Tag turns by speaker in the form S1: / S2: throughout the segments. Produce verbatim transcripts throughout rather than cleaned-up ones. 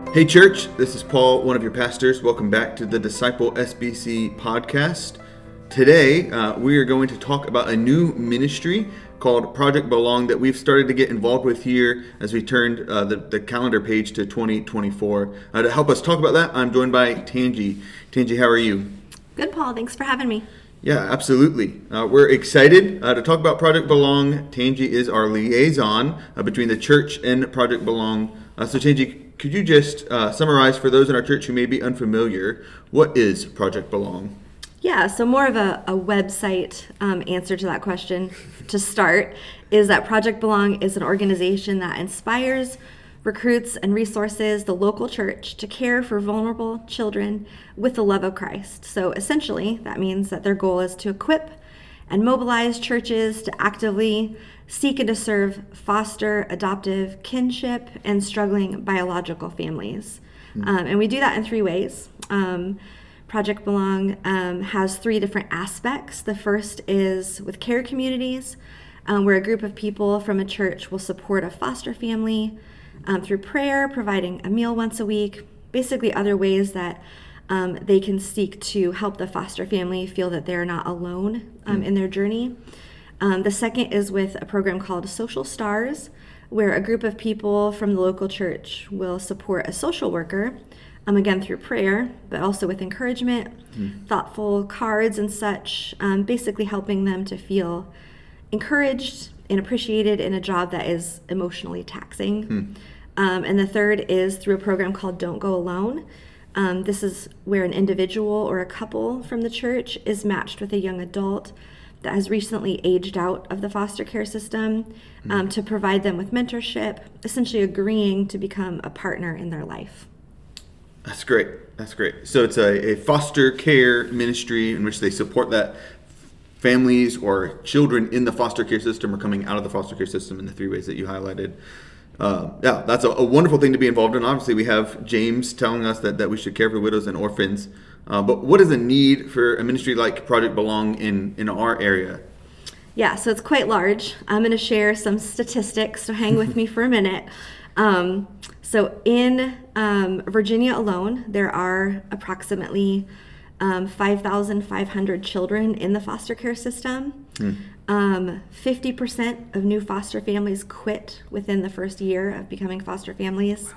S1: Hey church, this is Paul, one of your pastors. Welcome back to the Disciple S B C podcast. Today, uh, we are going to talk about a new ministry called Project Belong that we've started to get involved with here as we turned uh, the, the calendar page to twenty twenty-four. Uh, to help us talk about that, I'm joined by Tangi. Tangi, how are you?
S2: Good, Paul. Thanks for having me.
S1: Yeah, absolutely. Uh, we're excited uh, to talk about Project Belong. Tangi is our liaison uh, between the church and Project Belong. Uh, so Tangi, could you just uh, summarize for those in our church who may be unfamiliar, what is Project Belong?
S2: Yeah, so more of a, a website um, answer to that question to start is that Project Belong is an organization that inspires, recruits, and resources the local church to care for vulnerable children with the love of Christ. So essentially, that means that their goal is to equip and mobilize churches to actively seek and to serve foster, adoptive, kinship, and struggling biological families. Mm-hmm. Um, and we do that in three ways. Um, Project Belong um, has three different aspects. The first is with care communities, um, where a group of people from a church will support a foster family um, through prayer, providing a meal once a week, basically other ways that um, they can seek to help the foster family feel that they're not alone um, mm-hmm. in their journey. Um, the second is with a program called Social Stars, where a group of people from the local church will support a social worker, um, again through prayer, but also with encouragement, mm. thoughtful cards and such, um, basically helping them to feel encouraged and appreciated in a job that is emotionally taxing. Mm. Um, and the third is through a program called Don't Go Alone. Um, this is where an individual or a couple from the church is matched with a young adult that has recently aged out of the foster care system um, mm. to provide them with mentorship, essentially agreeing to become a partner in their life.
S1: That's great. That's great. So it's a, a foster care ministry in which they support that families or children in the foster care system are coming out of the foster care system in the three ways that you highlighted. Uh, yeah, that's a, a wonderful thing to be involved in. Obviously, we have James telling us that, that we should care for widows and orphans. Uh, but what is the need for a ministry like Project Belong in, in our area?
S2: Yeah, so it's quite large. I'm going to share some statistics, so hang with me for a minute. Um, so in um, Virginia alone, there are approximately um, five thousand five hundred children in the foster care system. Hmm. Um, fifty percent of new foster families quit within the first year of becoming foster families.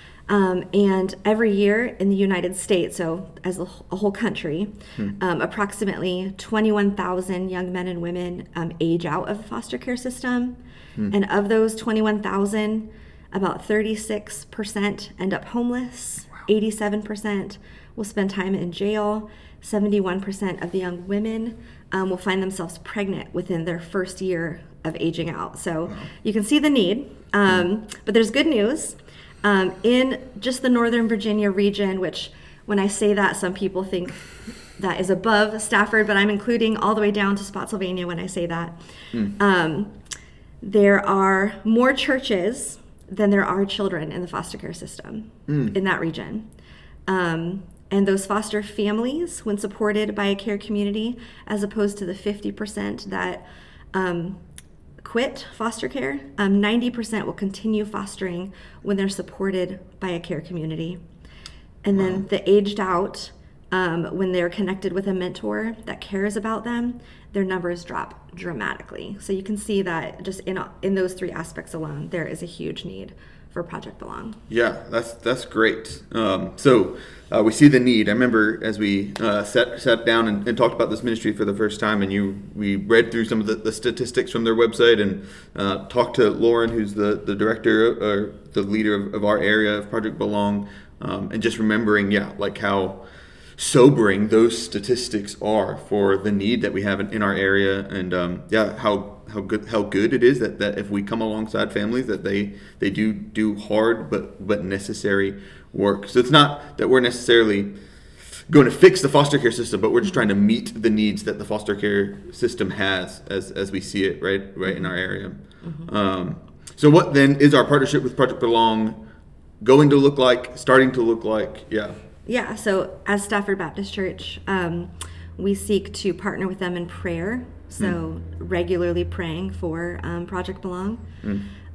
S2: Um, and every year in the United States, so as a, a whole country, hmm. um, approximately twenty-one thousand young men and women um, age out of the foster care system. Hmm. And of those twenty-one thousand, about thirty-six percent end up homeless, wow. eighty-seven percent will spend time in jail, seventy-one percent of the young women um, will find themselves pregnant within their first year of aging out. So wow. you can see the need, um, hmm. but there's good news. Um, in just the Northern Virginia region, which when I say that, some people think that is above Stafford, but I'm including all the way down to Spotsylvania when I say that. Mm. Um, there are more churches than there are children in the foster care system mm. in that region. Um, and those foster families, when supported by a care community, as opposed to the fifty percent that um, quit foster care, um, ninety percent will continue fostering when they're supported by a care community. And wow. then the aged out, um, when they're connected with a mentor that cares about them, their numbers drop dramatically. So you can see that just in in those three aspects alone, there is a huge need for Project Belong.
S1: Yeah, that's that's great. Um, so uh, we see the need. I remember as we uh, sat sat down and, and talked about this ministry for the first time, and you we read through some of the, the statistics from their website and uh, talked to Lauren, who's the the director or the leader of, of our area of Project Belong, um, and just remembering, yeah, like how sobering those statistics are for the need that we have in, in our area, and um, yeah, how how good how good it is that, that if we come alongside families that they they do do hard but but necessary work. So it's not that we're necessarily going to fix the foster care system, but we're just trying to meet the needs that the foster care system has as as we see it right right in our area. Mm-hmm. Um, so what then is our partnership with Project Belong going to look like? Starting to look like? Yeah.
S2: Yeah, so as Stafford Baptist Church, um, we seek to partner with them in prayer, so mm. regularly praying for um, Project Belong. Mm.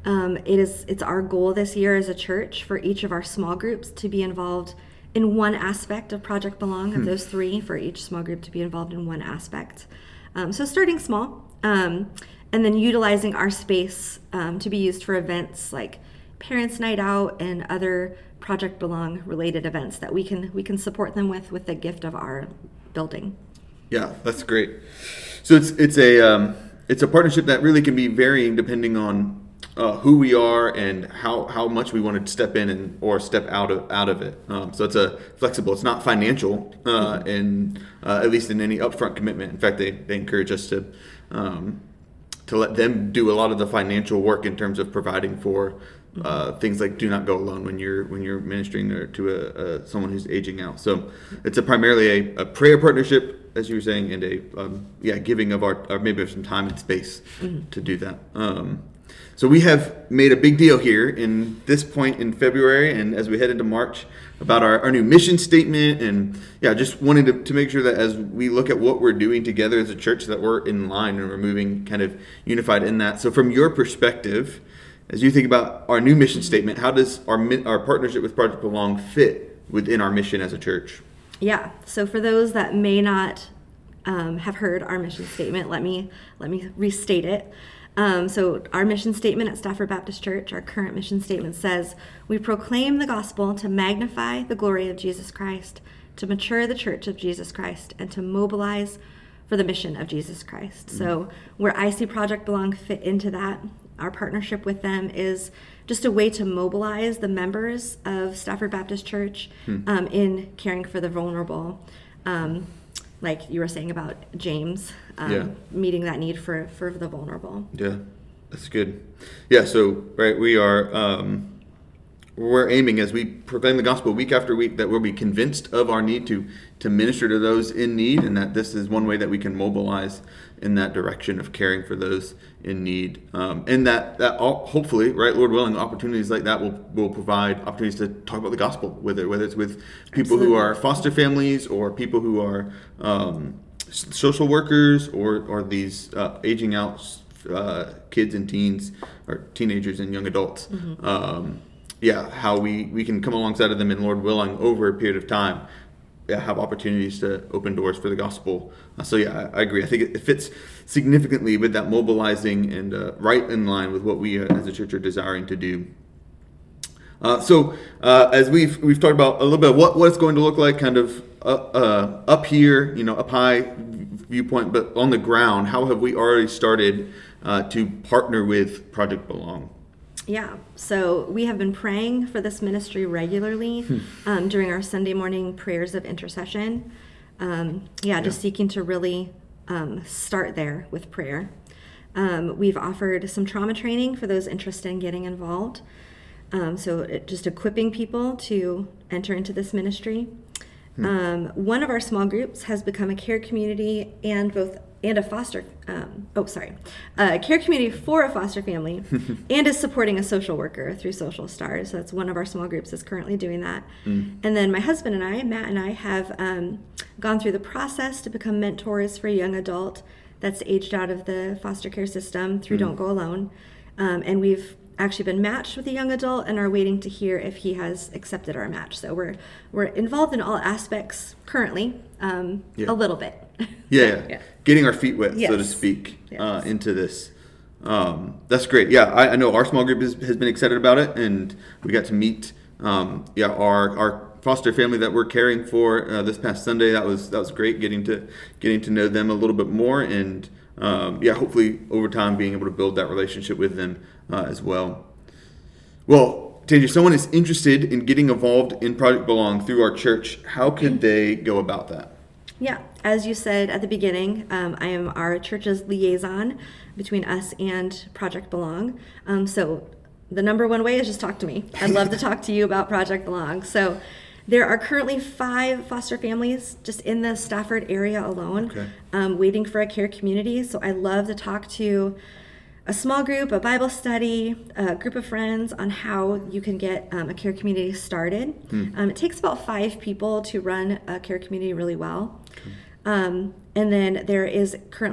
S2: Um, it is it's our goal this year as a church for each of our small groups to be involved in one aspect of Project Belong, of those three, for each small group to be involved in one aspect. Um, so starting small, um, and then utilizing our space um, to be used for events like Parents' Night Out and other Project Belong related events that we can we can support them with with the gift of our building.
S1: Yeah, that's great. So it's it's a um, it's a partnership that really can be varying depending on uh, who we are and how, how much we want to step in and or step out of out of it. Um, so it's a flexible. It's not financial, uh, and uh, at least in any upfront commitment. In fact, they, they encourage us to um, to let them do a lot of the financial work in terms of providing for uh, things like do not go alone when you're when you're ministering to a, a someone who's aging out. So it's a primarily a, a prayer partnership, as you were saying, and a um, yeah giving of our, our maybe of some time and space mm-hmm. to do that. Um, so we have made a big deal here in this point in February, and as we head into March, about our, our new mission statement, and yeah, just wanting to, to make sure that as we look at what we're doing together as a church, that we're in line and we're moving kind of unified in that. So from your perspective, as you think about our new mission statement, how does our our partnership with Project Belong fit within our mission as a church?
S2: Yeah. So for those that may not um, have heard our mission statement, let me let me restate it. Um, so our mission statement at Stafford Baptist Church, our current mission statement says, we proclaim the gospel to magnify the glory of Jesus Christ, to mature the church of Jesus Christ, and to mobilize for the mission of Jesus Christ. Mm-hmm. So where I see Project Belong fit into that, our partnership with them is just a way to mobilize the members of Stafford Baptist Church hmm. um, in caring for the vulnerable. Um, like you were saying about James, um, yeah. meeting that need for, for the vulnerable.
S1: Yeah, that's good. Yeah, so, right, we are, um, we're aiming as we proclaim the gospel week after week that we'll be convinced of our need to, to minister to those in need, and that this is one way that we can mobilize in that direction of caring for those in need. Um, and that, that all, hopefully, right, Lord willing, opportunities like that will, will provide opportunities to talk about the gospel, whether, whether it's with people Absolutely. Who are foster families or people who are um, social workers or, or these uh, aging out uh, kids and teens or teenagers and young adults. Mm-hmm. Um, yeah, how we, we can come alongside of them and, Lord willing, over a period of time, yeah, have opportunities to open doors for the gospel. Uh, so yeah, I, I agree. I think it, it fits significantly with that mobilizing and uh, right in line with what we uh, as a church are desiring to do. Uh, so uh, as we've we've talked about a little bit of what, what it's going to look like kind of uh, uh, up here, you know, up high viewpoint, but on the ground, how have we already started uh, to partner with Project Belong?
S2: Yeah, so we have been praying for this ministry regularly hmm. um, during our Sunday morning prayers of intercession. Um, yeah, yeah, just seeking to really um, start there with prayer. Um, we've offered some trauma training for those interested in getting involved. Um, so it, just equipping people to enter into this ministry. Hmm. Um, one of our small groups has become a care community and both and a foster, um, oh, sorry, a care community for a foster family and is supporting a social worker through Social Stars. So that's one of our small groups is currently doing that. Mm. And then my husband and I, Matt and I, have um, gone through the process to become mentors for a young adult that's aged out of the foster care system through mm. Don't Go Alone. Um, and we've actually been matched with a young adult and are waiting to hear if he has accepted our match. So we're we're involved in all aspects currently, um, yeah. a little bit.
S1: Yeah, yeah. yeah. Getting our feet wet, yes. so to speak, yes. uh, into this. Um, that's great. Yeah, I, I know our small group is, has been excited about it, and we got to meet um, yeah our our foster family that we're caring for uh, this past Sunday. That was that was great getting to getting to know them a little bit more, and um, yeah, hopefully over time being able to build that relationship with them uh, as well. Well, Tangi, if someone is interested in getting involved in Project Belong through our church, how could they go about that?
S2: Yeah, as you said at the beginning, um, I am our church's liaison between us and Project Belong. Um, so the number one way is just talk to me. I'd love to talk to you about Project Belong. So there are currently five foster families just in the Stafford area alone, okay. um, waiting for a care community. So I love to talk to a small group, a Bible study, a group of friends on how you can get um, a care community started. Hmm. Um, it takes about five people to run a care community really well. Okay. Um, and then there is currently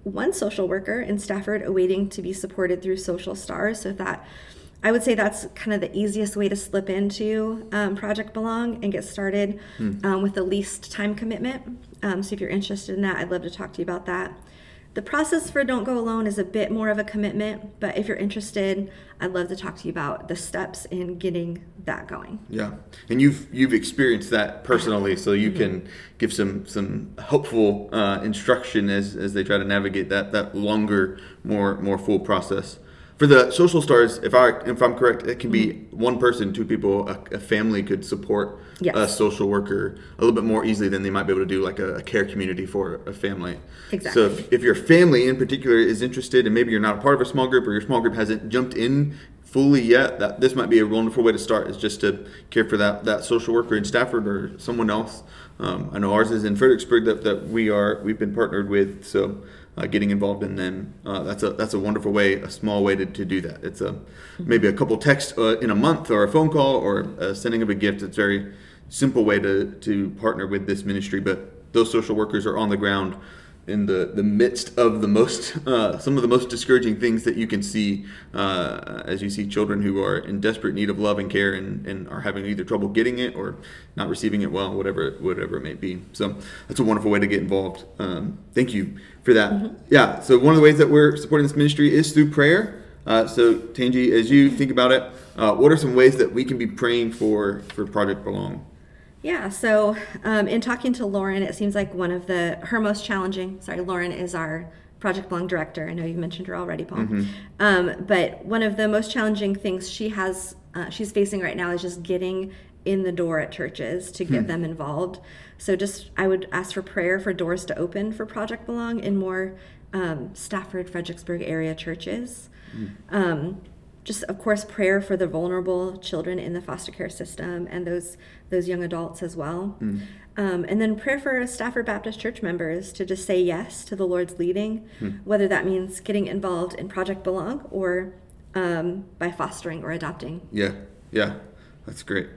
S2: one social worker in Stafford awaiting to be supported through Social Stars. So that, I would say that's kind of the easiest way to slip into um, Project Belong and get started hmm. um, with the least time commitment. Um, so if you're interested in that, I'd love to talk to you about that. The process for Don't Go Alone is a bit more of a commitment, but if you're interested, I'd love to talk to you about the steps in getting that going.
S1: Yeah, and you've you've experienced that personally, so you mm-hmm. can give some some helpful uh, instruction as as they try to navigate that that longer, more more full process. For the Social Stars, if I if I'm correct, it can be mm-hmm. one person, two people, a, a family could support yes. a social worker a little bit more easily than they might be able to do like a, a care community for a family.
S2: Exactly.
S1: So if, if your family in particular is interested, and maybe you're not a part of a small group or your small group hasn't jumped in fully yet, that this might be a wonderful way to start, is just to care for that that social worker in Stafford or someone else. Um, I know ours is in Fredericksburg that, that we are we've been partnered with, so. Uh, getting involved in them, uh, that's a that's a wonderful way, a small way to, to do that. It's a maybe a couple texts uh, in a month, or a phone call, or uh, sending of a gift. It's a very simple way to, to partner with this ministry. But those social workers are on the ground in the, the midst of the most uh, some of the most discouraging things that you can see uh, as you see children who are in desperate need of love and care and, and are having either trouble getting it or not receiving it well, whatever whatever it may be. So that's a wonderful way to get involved. Um, thank you for that. Mm-hmm. Yeah, so one of the ways that we're supporting this ministry is through prayer. Uh, so Tangi, as you think about it, uh, what are some ways that we can be praying for, for Project Belong?
S2: Yeah, so um, in talking to Lauren, it seems like one of the, her most challenging, sorry, Lauren is our Project Belong director. I know you mentioned her already, Paul. Mm-hmm. Um, but one of the most challenging things she has, uh, she's facing right now is just getting in the door at churches to get hmm. them involved. So just, I would ask for prayer for doors to open for Project Belong in more um, Stafford, Fredericksburg area churches. Hmm. Um, Just, of course, prayer for the vulnerable children in the foster care system and those those young adults as well. Mm. Um, and then prayer for Stafford Baptist Church members to just say yes to the Lord's leading, mm. whether that means getting involved in Project Belong or um, by fostering or adopting.
S1: Yeah, yeah, that's great.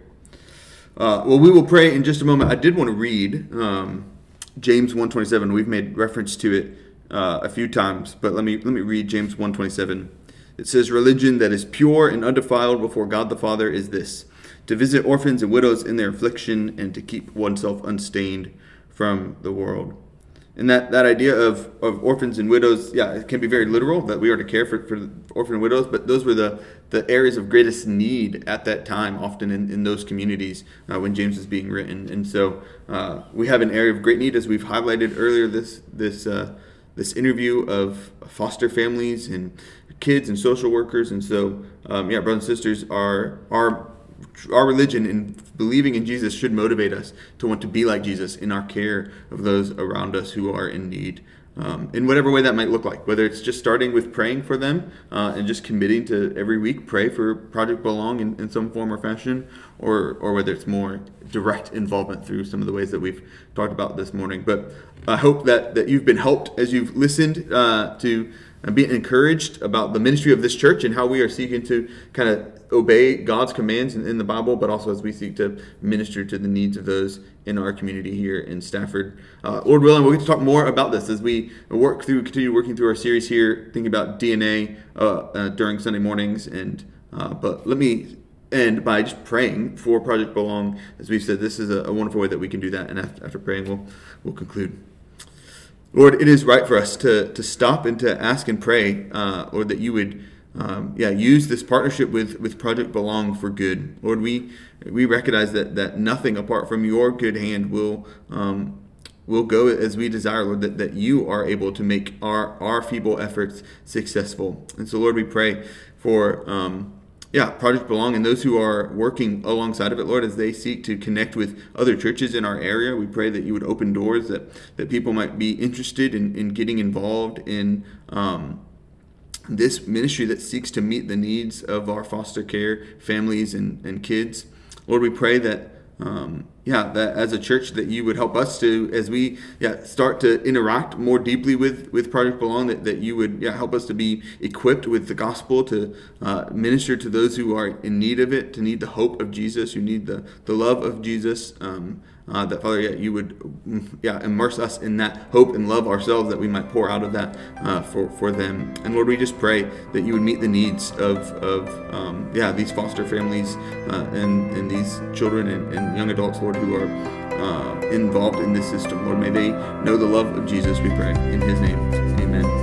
S1: Uh, well, we will pray in just a moment. I did want to read um, James one twenty-seven. We've made reference to it uh, a few times, but let me let me read James one twenty-seven. It says, "Religion that is pure and undefiled before God the Father is this, to visit orphans and widows in their affliction and to keep oneself unstained from the world." And that, that idea of, of orphans and widows, yeah, it can be very literal, that we are to care for, for orphan and widows, but those were the, the areas of greatest need at that time, often in, in those communities uh, when James is being written. And so uh, we have an area of great need, as we've highlighted earlier this this uh, this interview, of foster families and kids and social workers. And so, um, yeah, brothers and sisters, our our our religion and believing in Jesus should motivate us to want to be like Jesus in our care of those around us who are in need, um, in whatever way that might look like. Whether it's just starting with praying for them uh, and just committing to every week pray for Project Belong in, in some form or fashion, or or whether it's more direct involvement through some of the ways that we've talked about this morning. But I hope that that you've been helped as you've listened uh, to and be encouraged about the ministry of this church and how we are seeking to kind of obey God's commands in, in the Bible, but also as we seek to minister to the needs of those in our community here in Stafford. Uh, Lord willing, we'll get to talk more about this as we work through, continue working through our series here, thinking about D N A uh, uh, during Sunday mornings. And uh, but let me end by just praying for Project Belong. As we've said, this is a, a wonderful way that we can do that. And after, after praying, we'll we'll conclude. Lord, it is right for us to to stop and to ask and pray, uh, Lord, that you would, um, yeah, use this partnership with, with Project Belong for good. Lord, we we recognize that that nothing apart from your good hand will um, will go as we desire, Lord. That, that you are able to make our our feeble efforts successful. And so, Lord, we pray for um, yeah, Project Belong and those who are working alongside of it, Lord, as they seek to connect with other churches in our area. We pray that you would open doors, that, that people might be interested in, in getting involved in um, this ministry that seeks to meet the needs of our foster care families and, and kids. Lord, we pray that Um, yeah, that as a church that you would help us to, as we yeah start to interact more deeply with, with Project Belong, that, that you would yeah help us to be equipped with the gospel to uh, minister to those who are in need of it, to need the hope of Jesus, who need the, the love of Jesus, um, uh, that, Father, yeah, you would mm, yeah, immerse us in that hope and love ourselves, that we might pour out of that uh, for, for them. And Lord, we just pray that you would meet the needs of, of um, yeah, these foster families uh, and, and these children and, and young adults, Lord, who are uh, involved in this system. Lord, may they know the love of Jesus, we pray. In his name, amen.